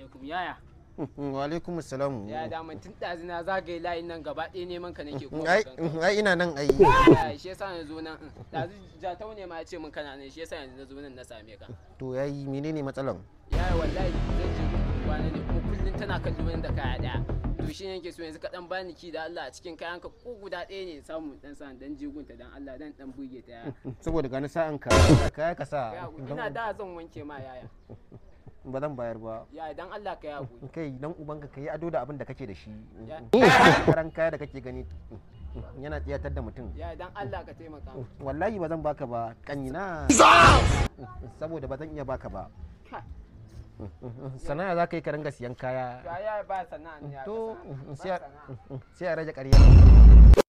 alaikum yaya. Wa alaikum assalam. Ya da mun tun ɗazina zagaye layin nan gaba ɗaya neman ka nake kuma. Ai ina nan ai. Shi yasa na zo nan. Ɗazu jatau ne ma ya ce min kana nan shi yasa yanzu na zo nan na same ka. To yayi menene matsalan? Yaya wallahi zan je kwana ne kuma kullun tana kallo min da kaya ɗaya. To shi ne yake so yanzu ka dan bani ki da Allah a cikin kayan ka ko guda ɗaya ne samu dan sa dan jigunta dan Allah dan buge ta. Saboda gani sa'an ka kaya ka sa. Ina da zan wanke ma yaya. Ba zan bayar ba. Ya dan Allah ka yaku. Kai dan ubanka kai ado da abin da kake da shi. Karan kaya da kake gani yana tsiyatar da mutum. Ya dan Allah ka taimaka. Wallahi ba zan baka ba kanina. Saboda ba zan iya baka ba. Sana'a za ka yi ka ringa siyan kaya. Ya ba sana'a ne. To sai a rage ƙarya.